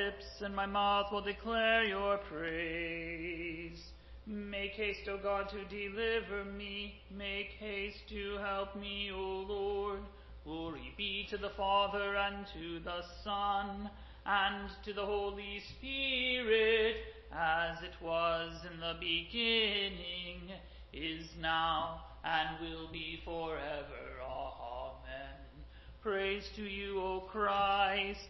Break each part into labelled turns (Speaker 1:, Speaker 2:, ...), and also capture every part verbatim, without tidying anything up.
Speaker 1: lips, and my mouth will declare your praise. Make haste, O God, to deliver me. Make haste to help me, O Lord. Glory be to the Father, and to the Son, and to the Holy Spirit, as it was in the beginning, is now, and will be forever. Amen. Praise to you, O Christ.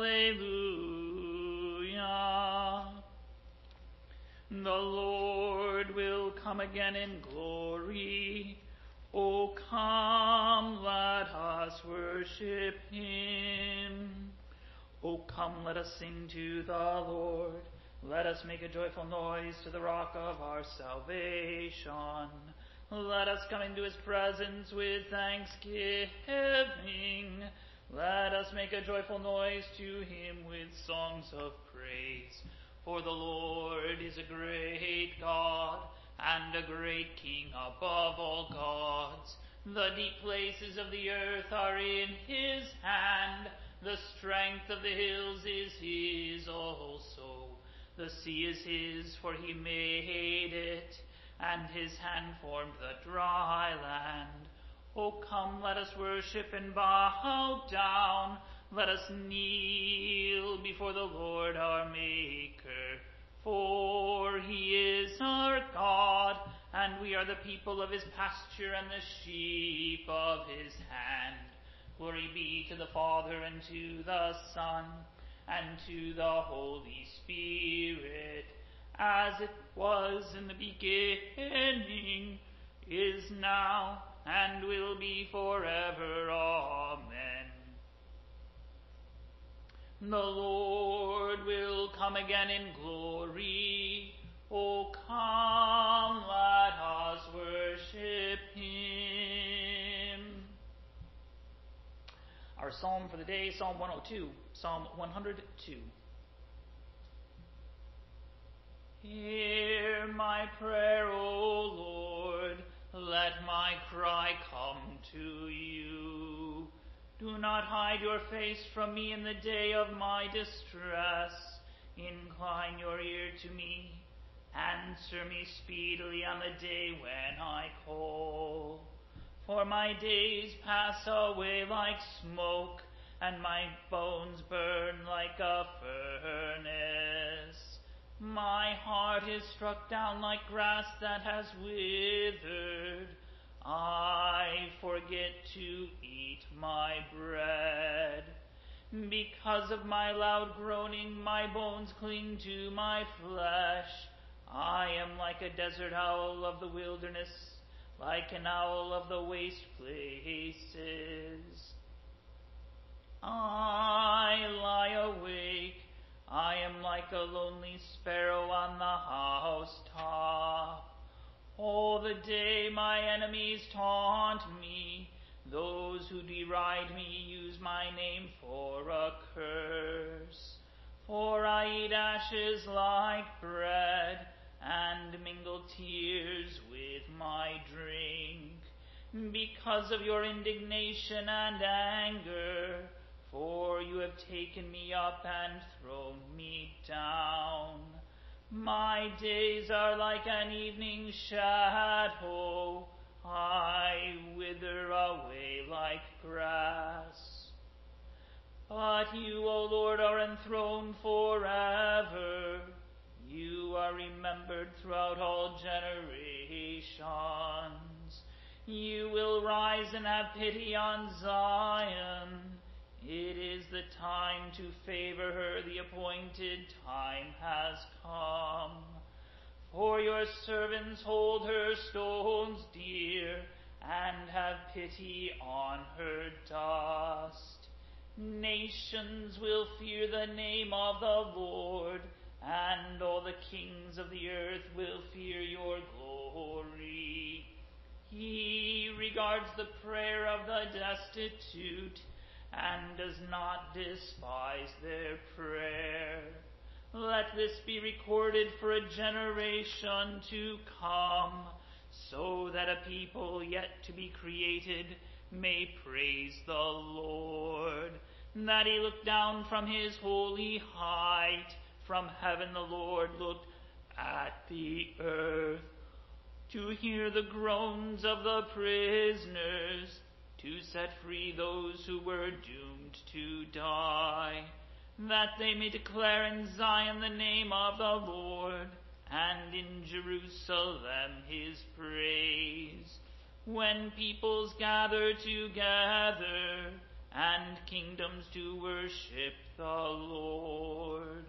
Speaker 1: Alleluia. The Lord will come again in glory. O come, let us worship him. O come, let us sing to the Lord. Let us make a joyful noise to the rock of our salvation. Let us come into his presence with thanksgiving. Let us make a joyful noise to him with songs of praise. For the Lord is a great God and a great King above all gods. The deep places of the earth are in his hand. The strength of the hills is his also. The sea is his, for he made it, and his hand formed the dry land. O come, let us worship and bow down. Let us kneel before the Lord our Maker. For he is our God, and we are the people of his pasture and the sheep of his hand. Glory be to the Father, and to the Son, and to the Holy Spirit, as it was in the beginning, is now, and will be forever. Amen. The Lord will come again in glory. O come, let us worship him. Our psalm for the day, Psalm one oh two, Psalm one hundred two. Hear my prayer, O Lord, let my cry come to you. Do not hide your face from me in the day of my distress. Incline your ear to me. Answer me speedily on the day when I call. For my days pass away like smoke, and my bones burn like a furnace. My heart is struck down like grass that has withered. I forget to eat my bread. Because of my loud groaning, my bones cling to my flesh. I am like a desert owl of the wilderness, like an owl of the waste places. I lie awake. I am like a lonely sparrow on the housetop. All the day my enemies taunt me. Those who deride me use my name for a curse. For I eat ashes like bread, and mingle tears with my drink. Because of your indignation and anger, for you have taken me up and thrown me down. My days are like an evening shadow. I wither away like grass. But you, O Lord, are enthroned forever. You are remembered throughout all generations. You will rise and have pity on Zion. It is the time to favor her. The appointed time has come. For your servants hold her stones dear, and have pity on her dust. Nations will fear the name of the Lord, and all the kings of the earth will fear your glory. He regards the prayer of the destitute, and does not despise their prayer. Let this be recorded for a generation to come, so that a people yet to be created may praise the Lord. that he looked down from his holy height. From heaven the Lord looked at the earth, to hear the groans of the prisoners, to set free those who were doomed to die, that they may declare in Zion the name of the Lord, and in Jerusalem his praise. When peoples gather together, and kingdoms to worship the Lord.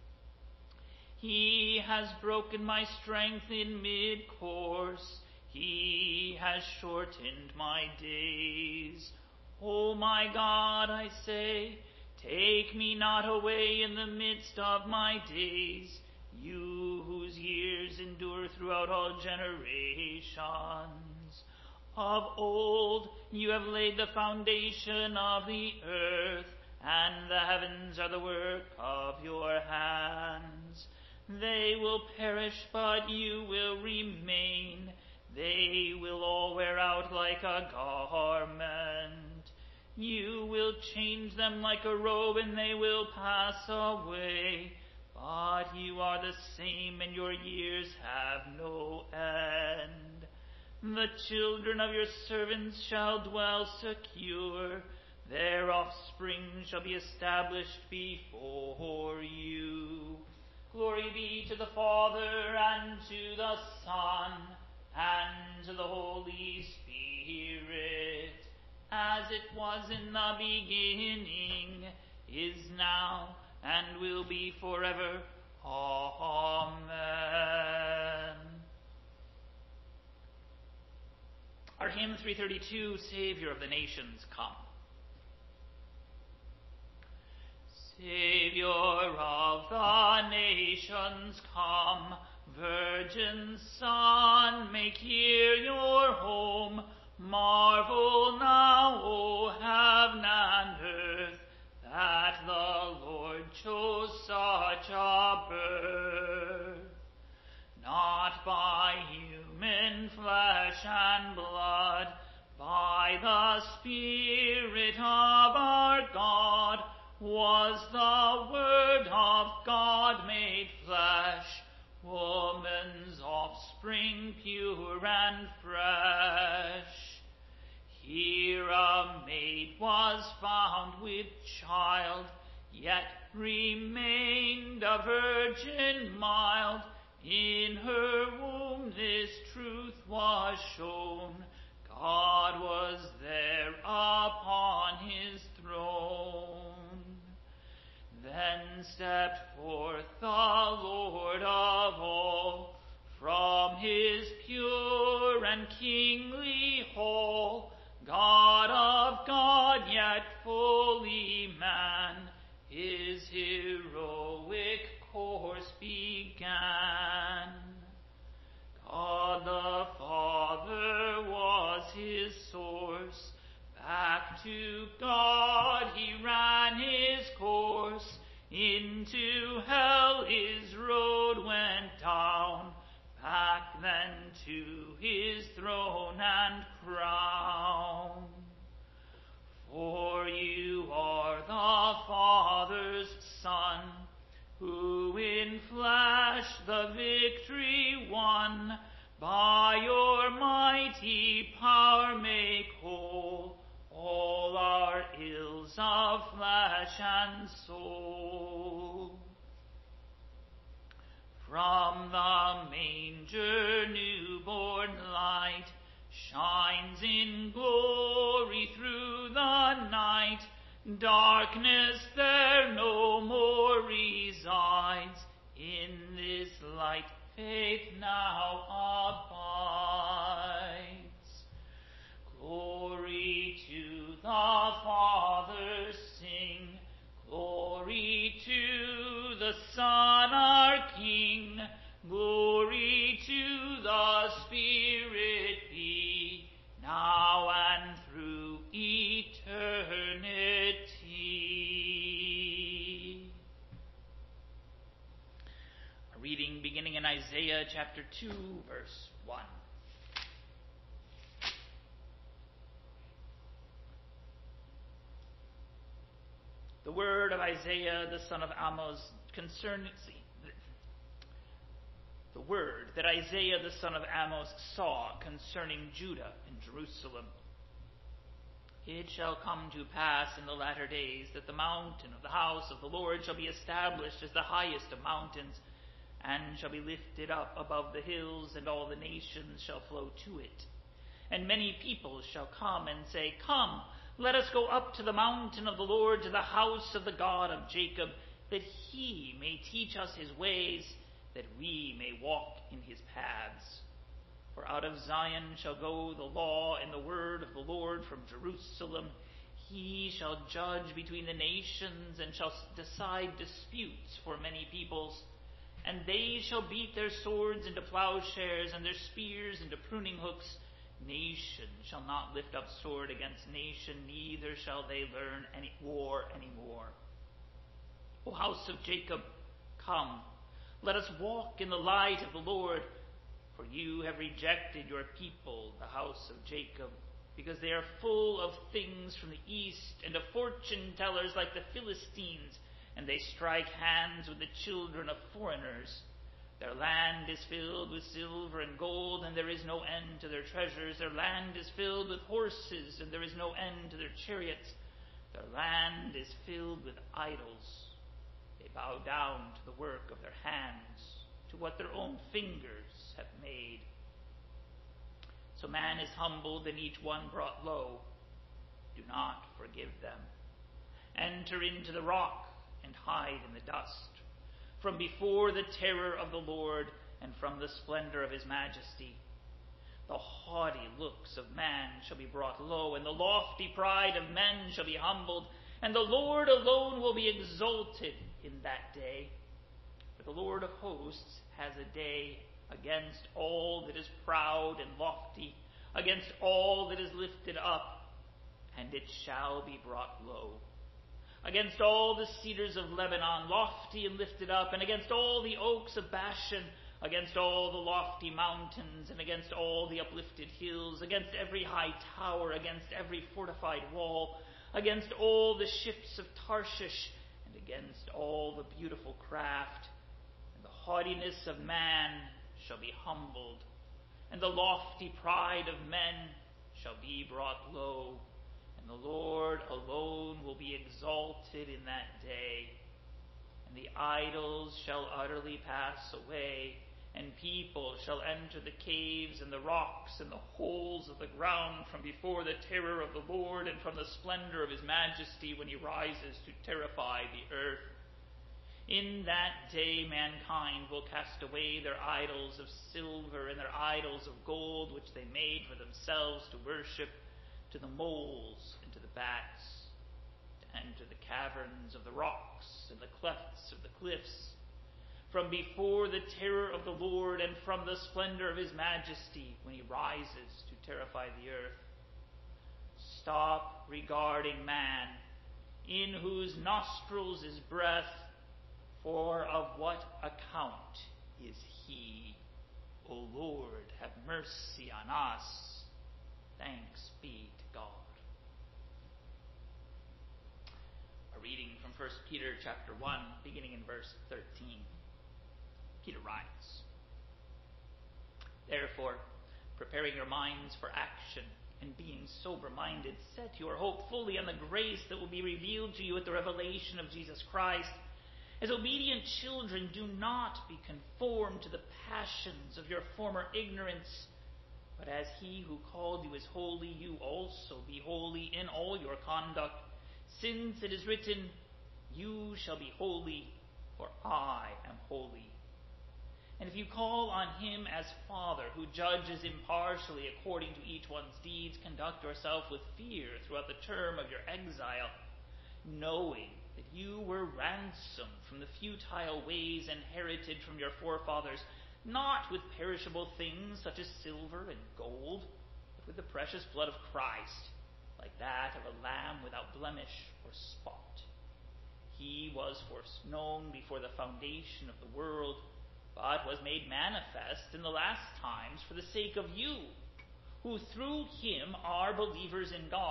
Speaker 1: He has broken my strength in mid-course. He has shortened my days. O my God, I say, take me not away in the midst of my days, you whose years endure throughout all generations. Of old you have laid the foundation of the earth, and the heavens are the work of your hands. They will perish, but you will remain. They will all wear out like a garment. You will change them like a robe, and they will pass away. But you are the same, and your years have no end. The children of your servants shall dwell secure. Their offspring shall be established before you. Glory be to the Father, and to the Son, and to the Holy Spirit, as it was in the beginning, is now, and will be forever. Amen. Our hymn three thirty-two, Savior of the Nations, come. Savior of the nations, come. Virgin Son, make here your home. Marvel now, O heaven and earth, that the Lord chose such a birth. Not by human flesh and blood, by the Spirit of our God, was the Word of God made flesh, woman's offspring pure and fresh. Here a maid was found with child, yet remained a virgin mild. In her womb this truth was shown, God was there upon his throne. Then stepped forth the Lord of all, from his pure and kingly hall. God of God, yet fully man, his heroic course began. God the Father was his source, back to God he ran his course, into hell his road went down, back then to his throne and crown. For you are the Father's Son, who in flesh the victory won. By your mighty power make whole all our ills of flesh and soul. From the manger newborn light shines in glory through the night. Darkness there no more resides. In this light faith now abides. Glory to the Father, sing. Glory to the Son, our King. Glory to the Spirit be, now and through eternity. A reading beginning in Isaiah chapter two, verse one. The word of Isaiah the son of Amos concerning the word that Isaiah the son of Amos saw concerning Judah and Jerusalem. It shall come to pass in the latter days that the mountain of the house of the Lord shall be established as the highest of mountains, and shall be lifted up above the hills, and all the nations shall flow to it. And many peoples shall come and say, Come, let us go up to the mountain of the Lord, to the house of the God of Jacob, that he may teach us his ways, that we may walk in his paths. For out of Zion shall go the law and the word of the Lord from Jerusalem. He shall judge between the nations, and shall decide disputes for many peoples. And they shall beat their swords into plowshares, and their spears into pruning hooks. Nation shall not lift up sword against nation, neither shall they learn any war any more. O house of Jacob, come, let us walk in the light of the Lord. For you have rejected your people, the house of Jacob, because they are full of things from the east, and of fortune tellers like the Philistines, and they strike hands with the children of foreigners. Their land is filled with silver and gold, and there is no end to their treasures. Their land is filled with horses, and there is no end to their chariots. Their land is filled with idols. They bow down to the work of their hands, to what their own fingers have made. So man is humbled, and each one brought low. Do not forgive them. Enter into the rock, and hide in the dust, from before the terror of the Lord, and from the splendor of his majesty. The haughty looks of man shall be brought low, and the lofty pride of men shall be humbled, and the Lord alone will be exalted in that day. For the Lord of hosts has a day against all that is proud and lofty, against all that is lifted up, and it shall be brought low. Against all the cedars of Lebanon, lofty and lifted up, and against all the oaks of Bashan, against all the lofty mountains, and against all the uplifted hills, against every high tower, against every fortified wall, against all the ships of Tarshish, and against all the beautiful craft. And the haughtiness of man shall be humbled, and the lofty pride of men shall be brought low, and the Lord alone will be exalted in that day. And the idols shall utterly pass away, and people shall enter the caves and the rocks and the holes of the ground from before the terror of the Lord, and from the splendor of his majesty, when he rises to terrify the earth. In that day mankind will cast away their idols of silver and their idols of gold, which they made for themselves to worship, to the moles and to the bats, to enter the caverns of the rocks and the clefts of the cliffs, from before the terror of the Lord, and from the splendor of his majesty, when he rises to terrify the earth. Stop regarding man, in whose nostrils is breath, for of what account is he? O Lord, have mercy on us. Thanks be to God. A reading from First Peter chapter one, beginning in verse thirteen. Peter writes, Therefore, preparing your minds for action, and being sober-minded, set your hope fully on the grace that will be revealed to you at the revelation of Jesus Christ. As obedient children, do not be conformed to the passions of your former ignorance, but as he who called you is holy, you also be holy in all your conduct, since it is written, You shall be holy, for I am holy. And if you call on him as Father, who judges impartially according to each one's deeds, conduct yourself with fear throughout the term of your exile, knowing that you were ransomed from the futile ways inherited from your forefathers, not with perishable things such as silver and gold, but with the precious blood of Christ, like that of a lamb without blemish or spot. He was foreknown before the foundation of the world, but was made manifest in the last times for the sake of you, who through him are believers in God,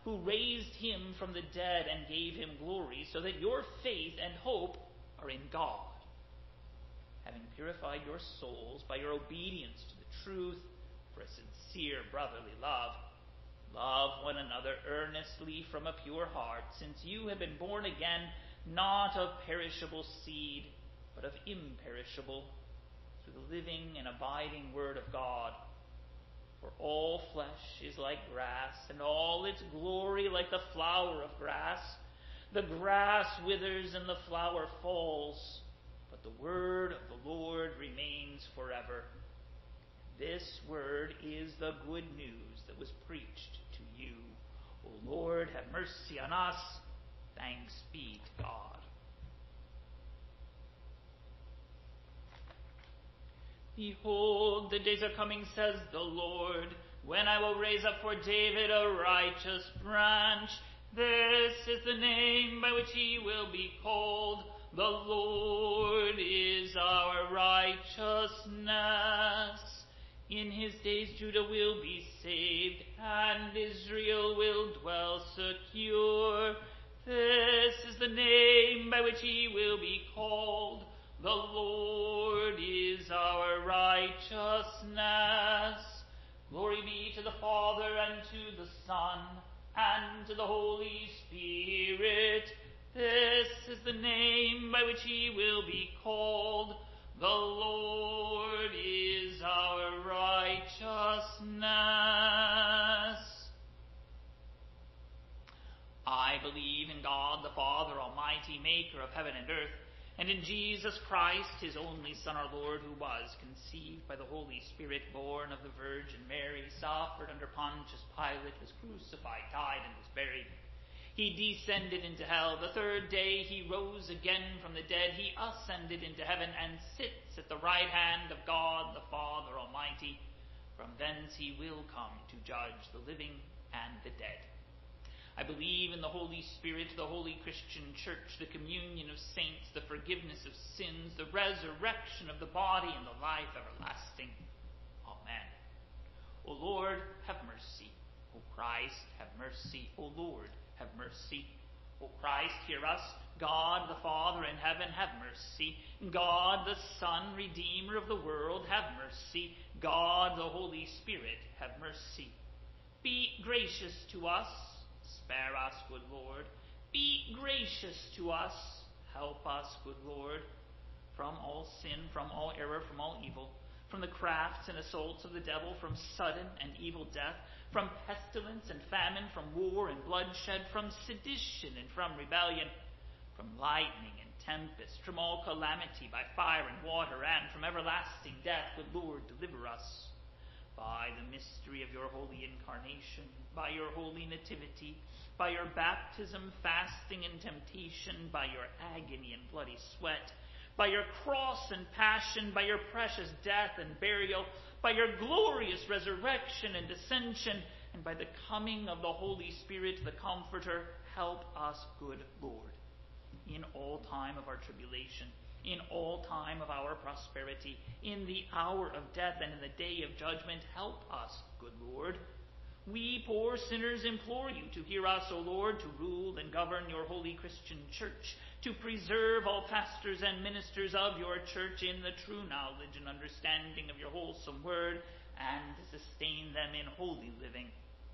Speaker 1: who raised him from the dead and gave him glory, so that your faith and hope are in God. Having purified your souls by your obedience to the truth for a sincere brotherly love, love one another earnestly from a pure heart, since you have been born again, not of perishable seed, but of imperishable, through the living and abiding word of God. For all flesh is like grass, and all its glory like the flower of grass. The grass withers and the flower falls, but the word of the Lord remains forever. This word is the good news that was preached to you. O Lord, have mercy on us. Thanks be to God. Behold, the days are coming, says the Lord, when I will raise up for David a righteous branch. This is the name by which he will be called. The Lord is our righteousness. In his days Judah will be saved, and Israel will dwell secure. This is the name by which he will be called. The Lord is our righteousness. Glory be to the Father, and to the Son, and to the Holy Spirit. This is the name by which he will be called. The Lord is our righteousness. I believe in God the Father Almighty, maker of heaven and earth, and in Jesus Christ, his only Son, our Lord, who was conceived by the Holy Spirit, born of the Virgin Mary, suffered under Pontius Pilate, was crucified, died, and was buried. He descended into hell. The third day he rose again from the dead. He ascended into heaven and sits at the right hand of God the Father Almighty. From thence he will come to judge the living and the dead. I believe in the Holy Spirit, the holy Christian church, the communion of saints, the forgiveness of sins, the resurrection of the body, and the life everlasting. Amen. O Lord, have mercy. O Christ, have mercy. O Lord, have mercy. O Christ, hear us. God the Father in heaven, have mercy. God the Son, Redeemer of the world, have mercy. God the Holy Spirit, have mercy. Be gracious to us. Spare us, good Lord. Be gracious to us. Help us, good Lord, from all sin, from all error, from all evil, from the crafts and assaults of the devil, from sudden and evil death, from pestilence and famine, from war and bloodshed, from sedition and from rebellion, from lightning and tempest, from all calamity by fire and water, and from everlasting death. Good Lord, deliver us. By the mystery of your holy incarnation, by your holy nativity, by your baptism, fasting, and temptation, by your agony and bloody sweat, by your cross and passion, by your precious death and burial, by your glorious resurrection and ascension, and by the coming of the Holy Spirit, the Comforter, help us, good Lord, in all time of our tribulation, in all time of our prosperity, in the hour of death and in the day of judgment. Help us, good Lord. We poor sinners implore you to hear us, O Lord, to rule and govern your holy Christian church, to preserve all pastors and ministers of your church in the true knowledge and understanding of your wholesome word, and to sustain them in holy living,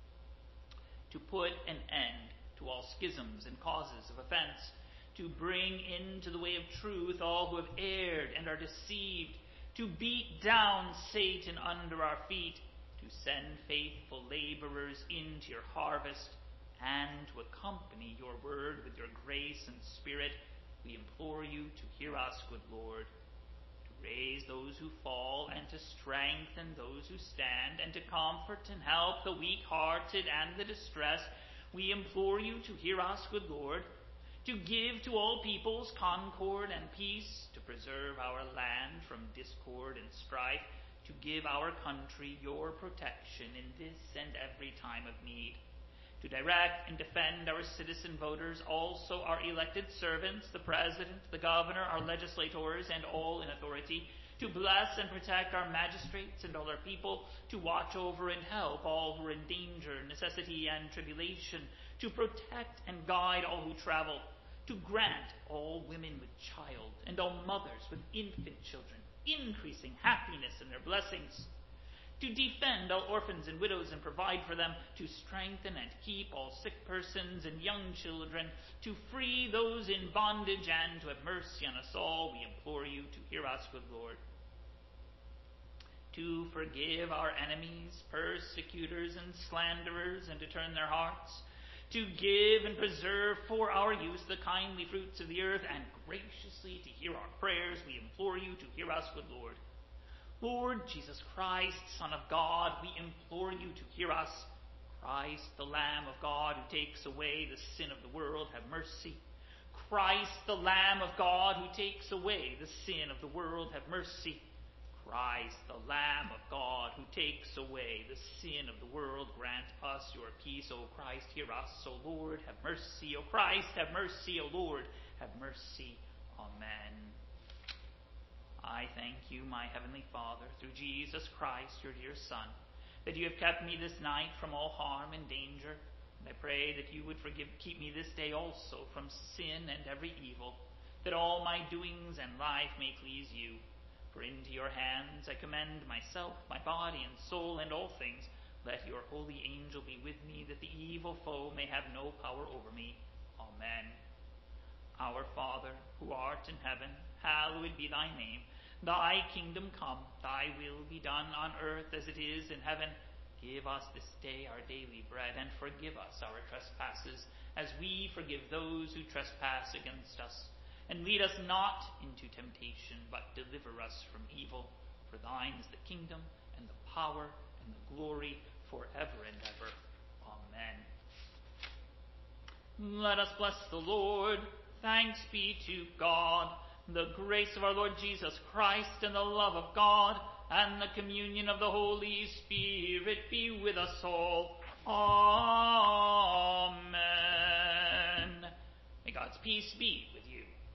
Speaker 1: to put an end to all schisms and causes of offense, to bring into the way of truth all who have erred and are deceived, to beat down Satan under our feet, to send faithful laborers into your harvest, and to accompany your word with your grace and spirit. We implore you to hear us, good Lord, to raise those who fall and to strengthen those who stand, and to comfort and help the weak-hearted and the distressed. We implore you to hear us, good Lord, to give to all peoples concord and peace, to preserve our land from discord and strife, to give our country your protection in this and every time of need, to direct and defend our citizen voters, also our elected servants, the president, the governor, our legislators, and all in authority, to bless and protect our magistrates and all our people, to watch over and help all who are in danger, necessity, and tribulation, to protect and guide all who travel, to grant all women with child and all mothers with infant children increasing happiness in their blessings, to defend all orphans and widows and provide for them, to strengthen and keep all sick persons and young children, to free those in bondage, and to have mercy on us all, we implore you to hear us, good Lord. To forgive our enemies, persecutors, and slanderers, and to turn their hearts, to give and preserve for our use the kindly fruits of the earth, and graciously to hear our prayers, we implore you to hear us, good Lord. Lord Jesus Christ, Son of God, we implore you to hear us. Christ, the Lamb of God, who takes away the sin of the world, have mercy. Christ, the Lamb of God, who takes away the sin of the world, have mercy. Christ, the Lamb of God, who takes away the sin of the world, grant us your peace. O Christ, hear us. O Lord, have mercy. O Christ, have mercy. O Lord, have mercy. Amen. I thank you, my heavenly Father, through Jesus Christ, your dear Son, that you have kept me this night from all harm and danger. And I pray that you would forgive, keep me this day also from sin and every evil, that all my doings and life may please you. For into your hands I commend myself, my body and soul, and all things. Let your holy angel be with me, that the evil foe may have no power over me. Amen. Our Father, who art in heaven, hallowed be thy name. Thy kingdom come, thy will be done on earth as it is in heaven. Give us this day our daily bread, and forgive us our trespasses, as we forgive those who trespass against us. And lead us not into temptation, but deliver us from evil. For thine is the kingdom, and the power, and the glory, forever and ever. Amen. Let us bless the Lord. Thanks be to God. The grace of our Lord Jesus Christ, and the love of God, and the communion of the Holy Spirit be with us all. Amen. May God's peace be with you.